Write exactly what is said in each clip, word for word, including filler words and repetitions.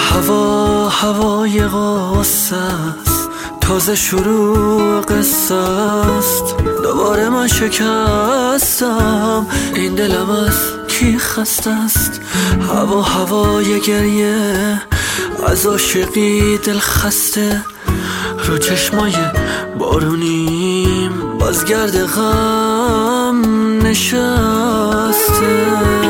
هوا هوای قصه است، تازه شروع قصه است. دوباره من شکستم، این دلم از کی خسته است. هوا هوای گریه از عاشقی دل خسته، رو چشمای بارونیم بازگرد غم نشسته.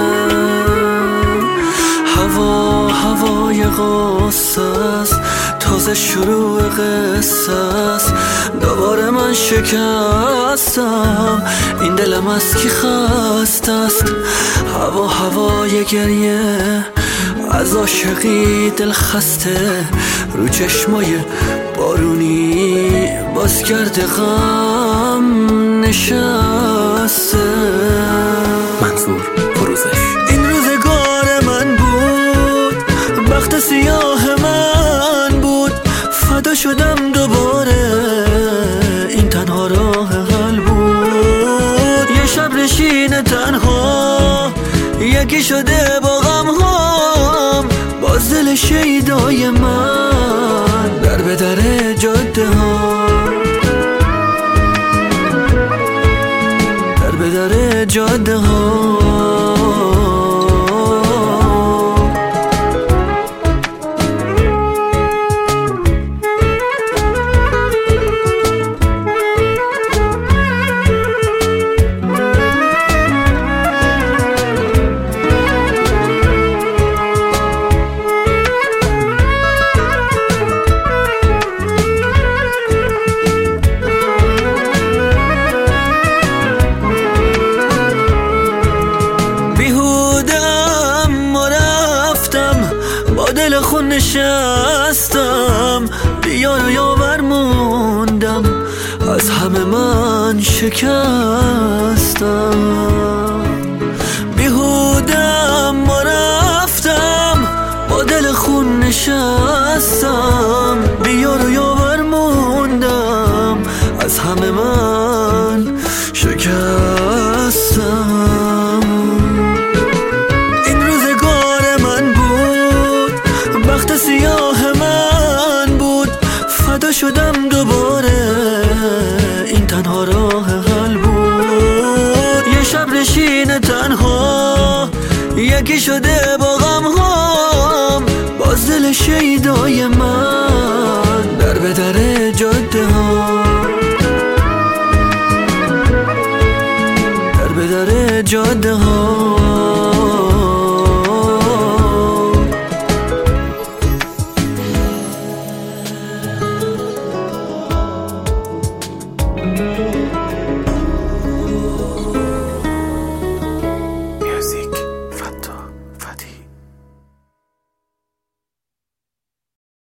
هوا هوای قصه است، تازه شروع قصه است. دوباره من شکستم، این دلم از کی خسته است. هوا هوای گریه از عاشقی دل خسته، رو چشمای بارونی بازگرد غم نشسته. منظور فروزش. این روزگار من بود، بخت سیاه من بود، فدا شدم دوباره، این تنها راه حل بود. یه شب نشین تنها، یکی شده با غم هام، باز دل شیدای من در به در جاده ها، در به در جاده ها. دل خون نشستم، بیار و یاور موندم، از همه من شکستم. بیهودم و رفتم، با دل خون نشستم، بیار و یاور موندم، از همه من شکستم. بخت سیاه من بود، فدا شدم دوباره، این تنها راه حل بود. یه شب نشین تنها، یکی شده با غم هام، باز دل شیدای من در به در جاده ها، در به در جاده ها.